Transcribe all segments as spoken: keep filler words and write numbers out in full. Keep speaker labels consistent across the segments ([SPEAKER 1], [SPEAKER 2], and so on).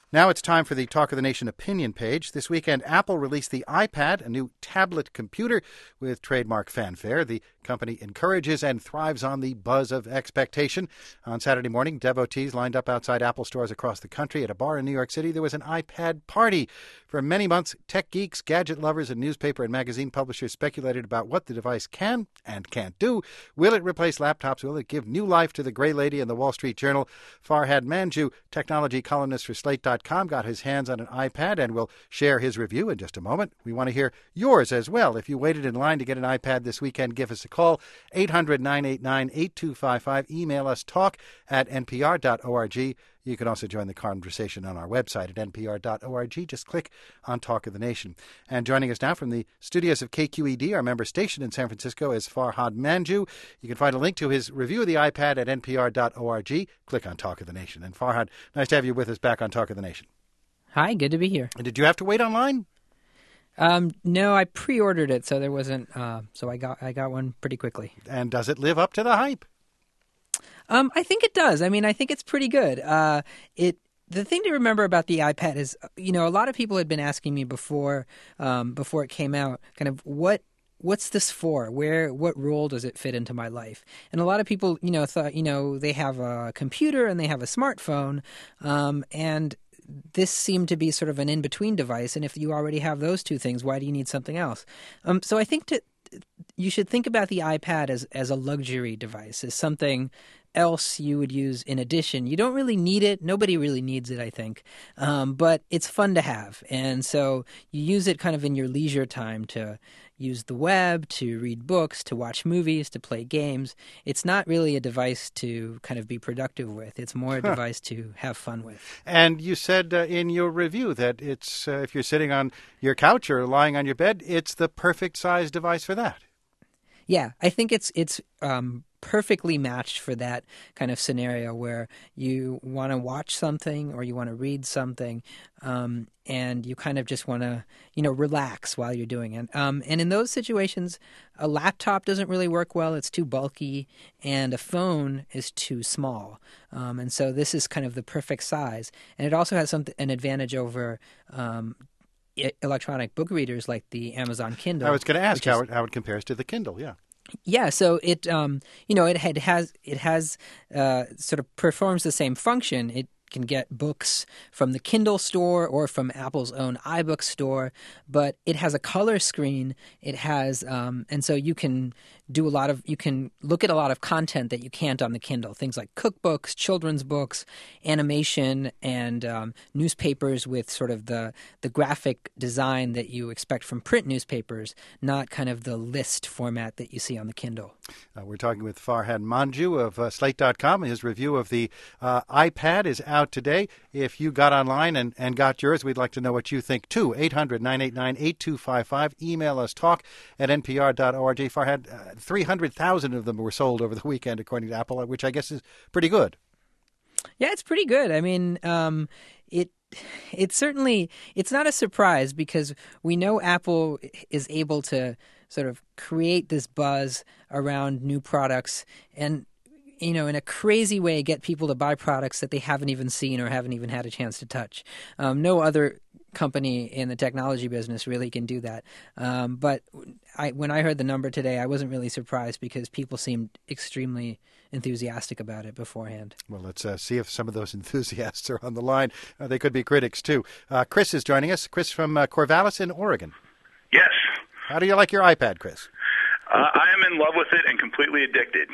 [SPEAKER 1] Now it's time for the Talk of the Nation opinion page. This weekend, Apple released the iPad, a new tablet computer with trademark fanfare. The company encourages and thrives on the buzz of expectation. On Saturday morning, devotees lined up outside Apple stores across the country. At a bar in New York City, there was an iPad party. For many months, tech geeks, gadget lovers, and newspaper and magazine publishers speculated about what the device can and can't do. Will it replace laptops? Will it give new life to the Gray Lady and the Wall Street Journal? Farhad Manjoo, technology columnist for Slate dot com, got his hands on an iPad and will share his review in just a moment. We want to hear yours as well. If you waited in line to get an iPad this weekend, give us a call, eight hundred, nine eight nine, eight two five five. Email us, talk at n p r dot org. You can also join the conversation on our website at n p r dot org. Just click on Talk of the Nation. And joining us now from the studios of K Q E D, our member station in San Francisco, is Farhad Manjoo. You can find a link to his review of the iPad at n p r dot org. Click on Talk of the Nation. And Farhad, nice to have you with us back on Talk of the Nation.
[SPEAKER 2] Hi, good to be here.
[SPEAKER 1] And did you have to wait online?
[SPEAKER 2] Um, no, I pre-ordered it, so there wasn't. Uh, so I got I got one pretty quickly.
[SPEAKER 1] And does it live up to the hype?
[SPEAKER 2] Um, I think it does. I mean, I think it's pretty good. Uh, it. The thing to remember about the iPad is, you know, a lot of people had been asking me before, um, before it came out, kind of what. What's this for? Where, what role does it fit into my life? And a lot of people, you know, thought, you know, they have a computer and they have a smartphone, um, and this seemed to be sort of an in-between device. And if you already have those two things, why do you need something else? Um, so I think to, you should think about the iPad as, as a luxury device, as something else you would use in addition. You don't really need it. Nobody really needs it, I think. Um, but it's fun to have. And so you use it kind of in your leisure time to use the web, to read books, to watch movies, to play games. It's not really a device to kind of be productive with. It's more a huh. device to have fun with.
[SPEAKER 1] And you said uh, in your review that it's uh, if you're sitting on your couch or lying on your bed, it's the perfect size device for that.
[SPEAKER 2] Yeah, I think it's it's um, perfectly matched for that kind of scenario where you want to watch something or you want to read something, um, and you kind of just want to, you know, relax while you're doing it. Um, and in those situations, a laptop doesn't really work well. It's too bulky, and a phone is too small. Um, and so this is kind of the perfect size. And it also has some, an advantage over um electronic book readers like the Amazon Kindle.
[SPEAKER 1] I was going to ask how,
[SPEAKER 2] is,
[SPEAKER 1] it, how it compares to the Kindle, yeah.
[SPEAKER 2] Yeah, so it, um, you know, it had, has it has uh, sort of performs the same function. It can get books from the Kindle store or from Apple's own iBook store, but it has a color screen. It has, um, and so you can do a lot of, you can look at a lot of content that you can't on the Kindle, things like cookbooks, children's books, animation, and um, newspapers with sort of the, the graphic design that you expect from print newspapers, not kind of the list format that you see on the Kindle.
[SPEAKER 1] Uh, we're talking with Farhad Manjoo of uh, Slate dot com. His review of the uh, iPad is out today. If you got online and, and got yours, we'd like to know what you think, too. eight hundred, nine eight nine, eight two five five. Email us, talk at n p r dot org. Farhad, uh, three hundred thousand of them were sold over the weekend, according to Apple, which I guess is pretty good.
[SPEAKER 2] Yeah, it's pretty good. I mean, um, it it's certainly, it's not a surprise because we know Apple is able to sort of create this buzz around new products and, you know, in a crazy way, get people to buy products that they haven't even seen or haven't even had a chance to touch. Um, no other company in the technology business really can do that. Um, but I, when I heard the number today, I wasn't really surprised because people seemed extremely enthusiastic about it beforehand.
[SPEAKER 1] Well, let's uh, see if some of those enthusiasts are on the line. Uh, they could be critics, too. Uh, Chris is joining us. Chris from uh, Corvallis in Oregon.
[SPEAKER 3] Yes.
[SPEAKER 1] How do you like your iPad, Chris?
[SPEAKER 3] Uh, I am in love with it and completely addicted.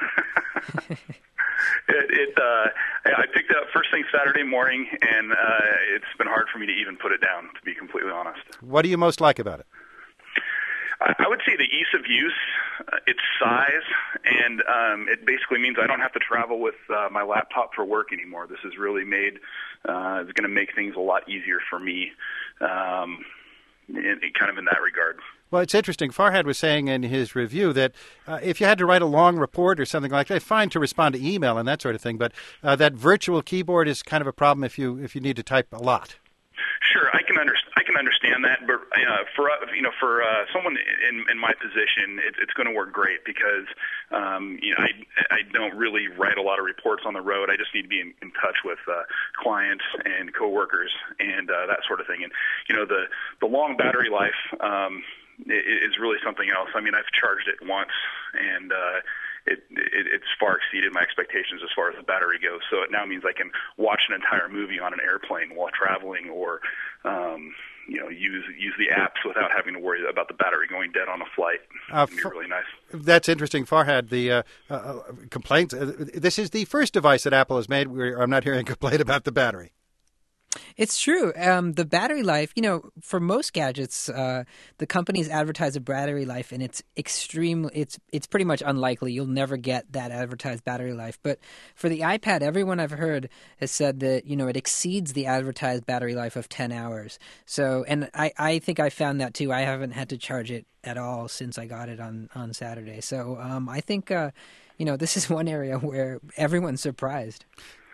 [SPEAKER 3] it, it uh, I picked it up first thing Saturday morning, and uh, it's been hard for me to even put it down, to be completely honest.
[SPEAKER 1] What do you most like about it?
[SPEAKER 3] I, I would say the ease of use, uh, its size, and um, it basically means I don't have to travel with uh, my laptop for work anymore. This is really made, uh, it's going to make things a lot easier for me, um, in, in kind of in that regard.
[SPEAKER 1] Well, it's interesting. Farhad was saying in his review that uh, if you had to write a long report or something like that, fine to respond to email and that sort of thing, but uh, that virtual keyboard is kind of a problem if you if you need to type a lot.
[SPEAKER 3] Sure, I can under, I can understand that, but uh, for you know for uh, someone in, in my position, it, it's going to work great because um, you know I I don't really write a lot of reports on the road. I just need to be in, in touch with uh, clients and coworkers and uh, that sort of thing. And you know the the long battery life um, is really something else. I mean, I've charged it once and. Uh, It, it it's far exceeded my expectations as far as the battery goes. So it now means I can watch an entire movie on an airplane while traveling, or um, you know, use use the apps without having to worry about the battery going dead on a flight.
[SPEAKER 1] Uh,
[SPEAKER 3] It'd be really nice.
[SPEAKER 1] That's interesting, Farhad. The uh, uh, complaints. Uh, this is the first device that Apple has made where I'm not hearing a complaint about the battery.
[SPEAKER 2] It's true. Um, the battery life, you know, for most gadgets, uh, the companies advertise a battery life, and it's extreme. It's it's pretty much unlikely. You'll never get that advertised battery life. But for the iPad, everyone I've heard has said that, you know, it exceeds the advertised battery life of ten hours. So, and I, I think I found that too. I haven't had to charge it at all since I got it on, on Saturday. So um, I think, uh, you know, this is one area where everyone's surprised.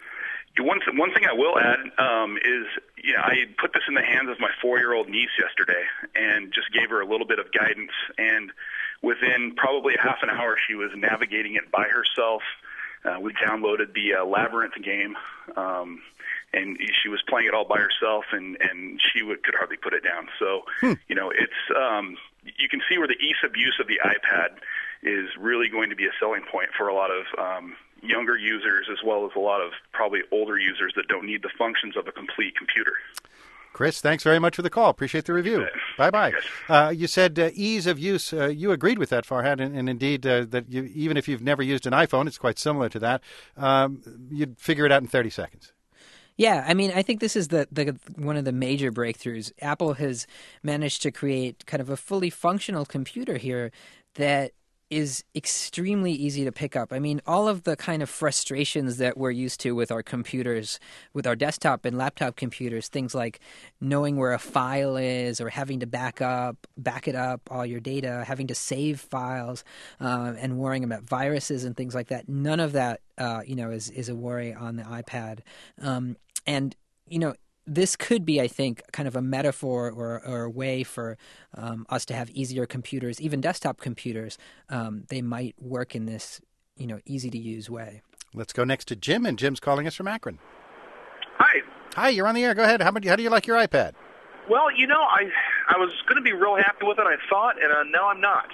[SPEAKER 3] One one thing I will add um, is, you know, I put this in the hands of my four-year-old niece yesterday and just gave her a little bit of guidance. And within probably a half an hour, she was navigating it by herself. Uh, we downloaded the uh, Labyrinth game, um, and she was playing it all by herself, and, and she would, could hardly put it down. So, hmm. you know, it's um, you can see where the ease of use of the iPad is really going to be a selling point for a lot of um, younger users, as well as a lot of probably older users that don't need the functions of a complete computer.
[SPEAKER 1] Chris, thanks very much for the call. Appreciate the review. Bye-bye. Yes. Uh, you said uh, ease of use. Uh, you agreed with that, Farhad, and, and indeed uh, that you, even if you've never used an iPhone, it's quite similar to that. Um, you'd figure it out in thirty seconds.
[SPEAKER 2] Yeah, I mean, I think this is the, the one of the major breakthroughs. Apple has managed to create kind of a fully functional computer here that is extremely easy to pick up. I mean, all of the kind of frustrations that we're used to with our computers, with our desktop and laptop computers, things like knowing where a file is or having to back up, back it up, all your data, having to save files, uh, and worrying about viruses and things like that. None of that, uh, you know, is, is a worry on the iPad. Um, and, you know, this could be, I think, kind of a metaphor or, or a way for um, us to have easier computers, even desktop computers. Um, they might work in this, you know, easy-to-use way.
[SPEAKER 1] Let's go next to Jim, and Jim's calling us from Akron.
[SPEAKER 4] Hi.
[SPEAKER 1] Hi, you're on the air. Go ahead. How, how do you like your iPad?
[SPEAKER 4] Well, you know, I I was going to be real happy with it, I thought, and uh, now I'm not.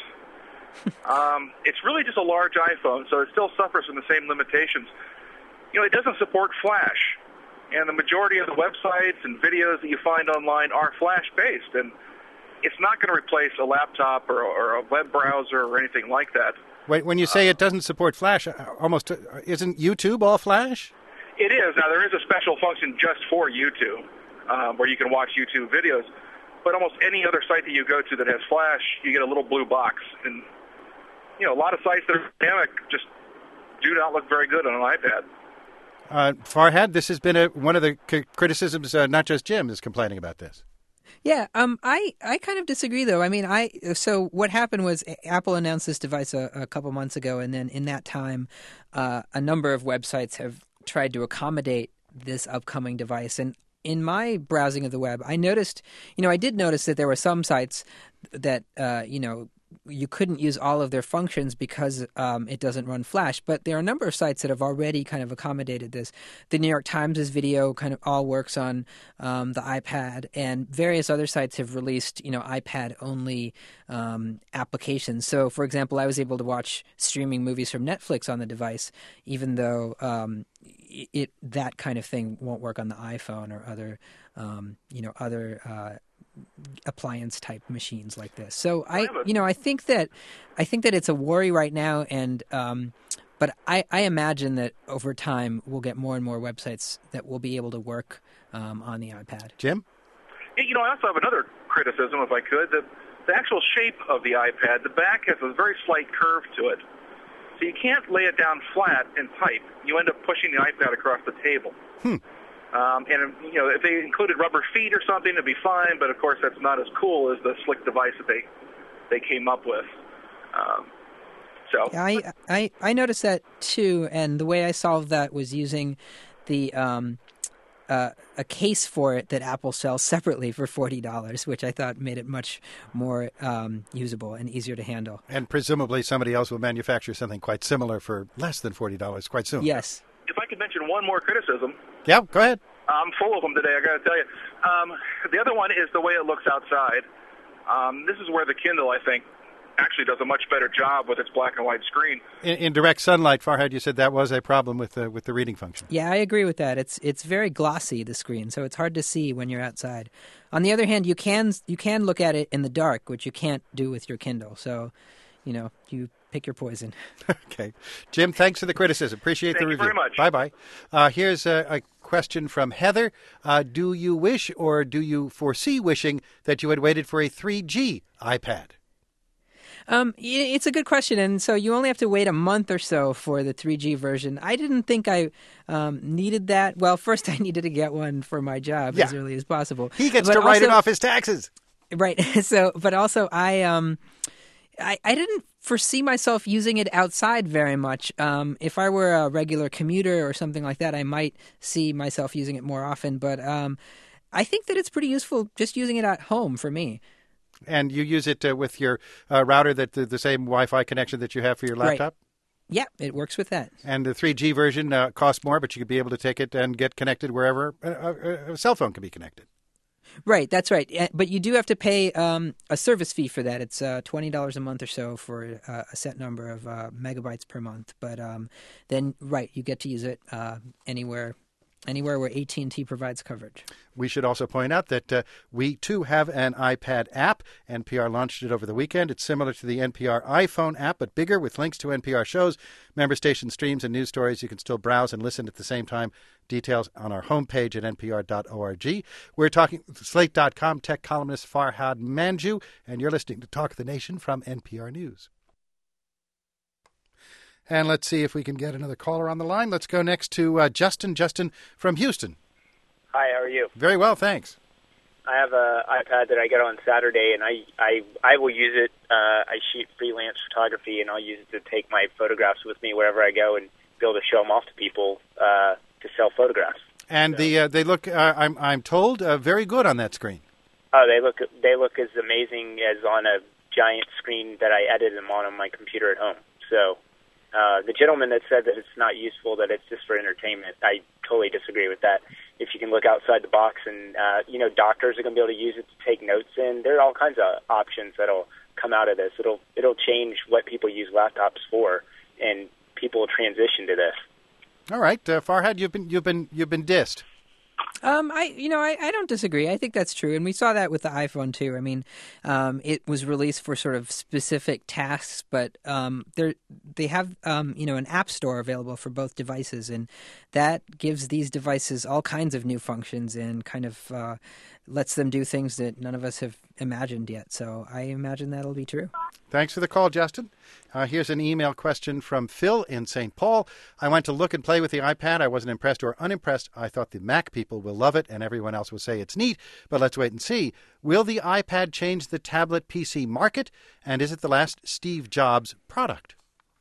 [SPEAKER 4] um, it's really just a large iPhone, so it still suffers from the same limitations. You know, it doesn't support Flash. And the majority of the websites and videos that you find online are Flash-based, and it's not going to replace a laptop or, or a web browser or anything like that.
[SPEAKER 1] Wait, when you say uh, it doesn't support Flash, almost isn't YouTube all Flash?
[SPEAKER 4] It is. Now, there is a special function just for YouTube um, where you can watch YouTube videos, but almost any other site that you go to that has Flash, you get a little blue box. And, you know, a lot of sites that are dynamic just do not look very good on an iPad.
[SPEAKER 1] Uh, Farhad, this has been a, one of the c- criticisms, uh, not just Jim is complaining about this.
[SPEAKER 2] Yeah, um, I, I kind of disagree, though. I mean, I so what happened was Apple announced this device a, a couple months ago, and then in that time, uh, a number of websites have tried to accommodate this upcoming device. And in my browsing of the web, I noticed, you know, I did notice that there were some sites that, uh, you know, you couldn't use all of their functions because um, it doesn't run Flash. But there are a number of sites that have already kind of accommodated this. The New York Times' video kind of all works on um, the iPad, and various other sites have released, you know, iPad-only um, applications. So, for example, I was able to watch streaming movies from Netflix on the device, even though um, it that kind of thing won't work on the iPhone or other, um, you know, other uh appliance type machines like this. So I, you know, I think that I think that it's a worry right now, and um, but I, I imagine that over time we'll get more and more websites that will be able to work um, on the iPad.
[SPEAKER 1] Jim?
[SPEAKER 4] You know, I also have another criticism, if I could. The, the actual shape of the iPad, the back has a very slight curve to it, so you can't lay it down flat and type. You end up pushing the iPad across the table.
[SPEAKER 1] Hmm.
[SPEAKER 4] Um, and, you know, if they included rubber feet or something, it'd be fine, but, of course, that's not as cool as the slick device that they they came up with. Um, so
[SPEAKER 2] I, I, I noticed that, too, and the way I solved that was using the um, uh, a case for it that Apple sells separately for forty dollars, which I thought made it much more um, usable and easier to handle.
[SPEAKER 1] And presumably somebody else will manufacture something quite similar for less than forty dollars quite soon.
[SPEAKER 2] Yes.
[SPEAKER 4] If I could mention one more criticism.
[SPEAKER 1] Yeah, go ahead.
[SPEAKER 4] I'm full of them today, I got to tell you. Um, the other one is the way it looks outside. Um, this is where the Kindle, I think, actually does a much better job with its black and white screen.
[SPEAKER 1] In, in direct sunlight, Farhad, you said that was a problem with the with the reading function.
[SPEAKER 2] Yeah, I agree with that. It's it's very glossy, the screen, so it's hard to see when you're outside. On the other hand, you can you can look at it in the dark, which you can't do with your Kindle. So, you know, you pick your poison.
[SPEAKER 1] Okay. Jim, thanks for the criticism. Appreciate
[SPEAKER 4] Thank
[SPEAKER 1] the
[SPEAKER 4] you
[SPEAKER 1] review.
[SPEAKER 4] very much.
[SPEAKER 1] Bye-bye. Uh, here's a, a question from Heather. Uh, do you wish or do you foresee wishing that you had waited for a three G iPad?
[SPEAKER 2] Um, it's a good question, and so you only have to wait a month or so for the three G version. I didn't think I um, needed that. Well, first I needed to get one for my job
[SPEAKER 1] Yeah.
[SPEAKER 2] as early as possible.
[SPEAKER 1] He gets
[SPEAKER 2] But
[SPEAKER 1] to write
[SPEAKER 2] also,
[SPEAKER 1] it off his taxes.
[SPEAKER 2] right? So, but also I um, I, I didn't foresee myself using it outside very much. Um, if I were a regular commuter or something like that, I might see myself using it more often. But um, I think that it's pretty useful just using it at home for me.
[SPEAKER 1] And you use it uh, with your uh, router, that the, the same Wi-Fi connection that you have for your laptop?
[SPEAKER 2] Right. Yeah, it works with that.
[SPEAKER 1] And the three G version uh, costs more, but you could be able to take it and get connected wherever a, a, a cell phone can be connected.
[SPEAKER 2] Right, that's right. Eh, But you do have to pay um, a service fee for that. It's uh, twenty dollars a month or so for uh, a set number of uh, megabytes per month. But um, then, right, you get to use it uh, anywhere anywhere where A T and T provides coverage.
[SPEAKER 1] We should also point out that uh, we, too, have an iPad app. N P R launched it over the weekend. It's similar to the N P R iPhone app, but bigger, with links to N P R shows, member station streams, and news stories. You can still browse and listen at the same time. Details on our homepage at N P R dot org. We're talking with Slate dot com tech columnist Farhad Manjoo, and you're listening to Talk of the Nation from N P R News. And let's see if we can get another caller on the line. Let's go next to uh, Justin. Justin from Houston.
[SPEAKER 5] Hi, how are you?
[SPEAKER 1] Very well, thanks.
[SPEAKER 5] I have an iPad that I get on Saturday, and I, I, I will use it. Uh, I shoot freelance photography, and I'll use it to take my photographs with me wherever I go and be able to show them off to people uh, to sell photographs.
[SPEAKER 1] And
[SPEAKER 5] So-
[SPEAKER 1] the uh, they look, uh, I'm I'm told, uh, very good on that screen.
[SPEAKER 5] Oh, they look they look as amazing as on a giant screen that I edited them on on my computer at home. So uh, the gentleman that said that it's not useful, that it's just for entertainment, I totally disagree with that. If you can look outside the box, and uh, you know, doctors are going to be able to use it to take notes in. There are all kinds of options that'll come out of this. It'll it'll change what people use laptops for, and people will transition to this.
[SPEAKER 1] All right, uh, Farhad, you've been you've been you've been dissed.
[SPEAKER 2] Um, I you know I, I don't disagree. I think that's true, and we saw that with the iPhone too. I mean, um, it was released for sort of specific tasks, but um, they they have um, you know an app store available for both devices, and that gives these devices all kinds of new functions and kind of uh, lets them do things that none of us have imagined yet. So I imagine that'll be true.
[SPEAKER 1] Thanks for the call, Justin. Uh, here's an email question from Phil in Saint Paul. I went to look and play with the iPad. I wasn't impressed or unimpressed. I thought the Mac people will love it and everyone else will say it's neat, but let's wait and see. Will the iPad change the tablet P C market? And is it the last Steve Jobs product?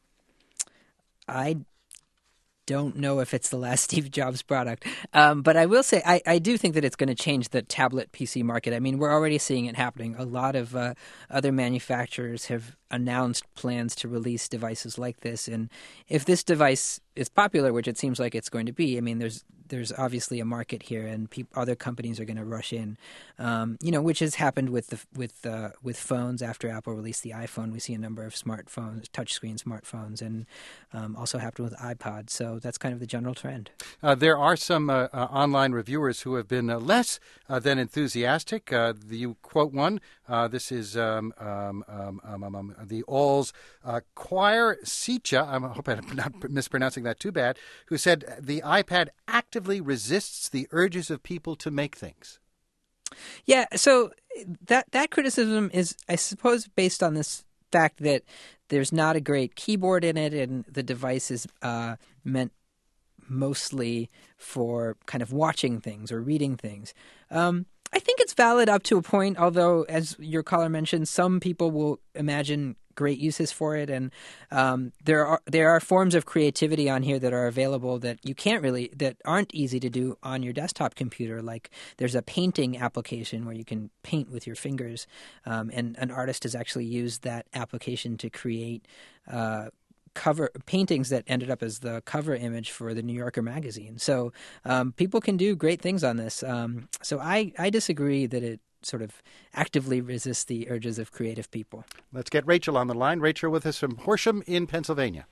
[SPEAKER 2] I don't know if it's the last Steve Jobs product, um, but I will say I, I do think that it's going to change the tablet P C market. I mean, we're already seeing it happening. A lot of uh, other manufacturers have announced plans to release devices like this, and if this device is popular, which it seems like it's going to be, I mean, there's there's obviously a market here, and pe- other companies are going to rush in. Um, you know, which has happened with the with uh, with phones after Apple released the iPhone. We see a number of smartphones, touchscreen smartphones, and um, also happened with iPod. So that's kind of the general trend.
[SPEAKER 1] Uh, there are some uh, uh, online reviewers who have been uh, less uh, than enthusiastic. Uh, the, you quote one. Uh, this is um, um, um, um, um, um, the All's uh, Choir Sicha. I hope I'm not mispronouncing that too bad. Who said the iPad actively resists the urges of people to make things.
[SPEAKER 2] Yeah, so that that criticism is, I suppose, based on this fact that there's not a great keyboard in it, and the device is uh, meant mostly for kind of watching things or reading things. Um, I think it's valid up to a point, although, as your caller mentioned, some people will imagine great uses for it, and um, there are there are forms of creativity on here that are available that you can't really that aren't easy to do on your desktop computer. Like there's a painting application where you can paint with your fingers, um, and an artist has actually used that application to create uh, cover paintings that ended up as the cover image for the New Yorker magazine. So um, people can do great things on this. Um, so I, I disagree that it sort of actively resists the urges of creative people.
[SPEAKER 1] Let's get Rachel on the line. Rachel with us from Horsham in Pennsylvania.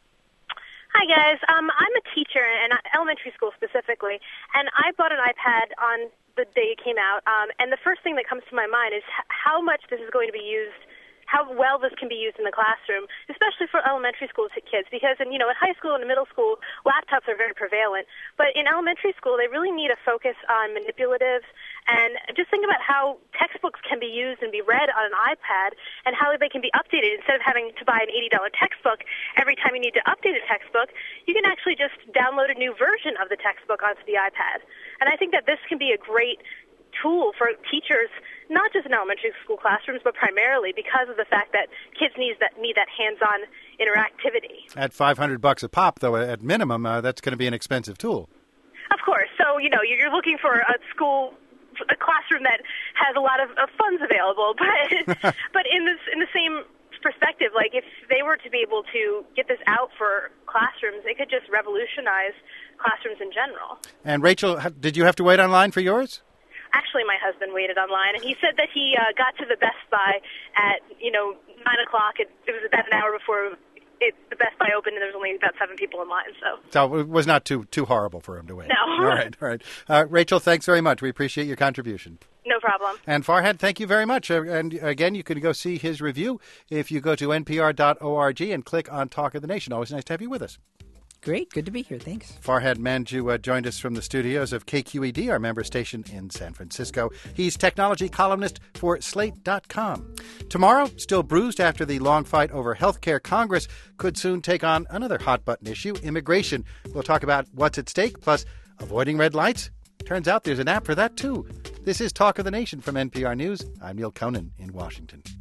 [SPEAKER 6] Hi, guys. Um, I'm a teacher, in elementary school specifically, and I bought an iPad on the day it came out, um, and the first thing that comes to my mind is h- how much this is going to be used, how well this can be used in the classroom, especially for elementary school kids, because in, you know, in high school and middle school, laptops are very prevalent. But in elementary school, they really need a focus on manipulatives, and just think about how textbooks can be used and be read on an iPad, and how they can be updated. Instead of having to buy an eighty dollars textbook every time you need to update a textbook, you can actually just download a new version of the textbook onto the iPad. And I think that this can be a great tool for teachers, not just in elementary school classrooms, but primarily because of the fact that kids need that need that hands-on interactivity.
[SPEAKER 1] At five hundred bucks a pop, though, at minimum, uh, that's going to be an expensive tool.
[SPEAKER 6] Of course. So, you know, you're looking for a school, a classroom that has a lot of, of funds available. But but in this in the same perspective, like if they were to be able to get this out for classrooms, it could just revolutionize classrooms in general.
[SPEAKER 1] And Rachel, did you have to wait online for yours?
[SPEAKER 6] Actually, my husband waited online, and he said that he uh, got to the Best Buy at, you know, nine o'clock. It, it was about an hour before it, the Best Buy opened, and there was only about seven people in line. So
[SPEAKER 1] so it was not too too horrible for him to wait.
[SPEAKER 6] No.
[SPEAKER 1] All right, all right. Uh, Rachel, thanks very much. We appreciate your contribution.
[SPEAKER 6] No problem.
[SPEAKER 1] And Farhad, thank you very much. Uh, and again, you can go see his review if you go to N P R dot org and click on Talk of the Nation. Always nice to have you with us.
[SPEAKER 2] Great. Good to be here. Thanks.
[SPEAKER 1] Farhad Manjoo uh, joined us from the studios of K Q E D, our member station in San Francisco. He's technology columnist for Slate dot com. Tomorrow, still bruised after the long fight over health care, Congress could soon take on another hot-button issue, immigration. We'll talk about what's at stake, plus avoiding red lights. Turns out there's an app for that, too. This is Talk of the Nation from N P R News. I'm Neil Conan in Washington.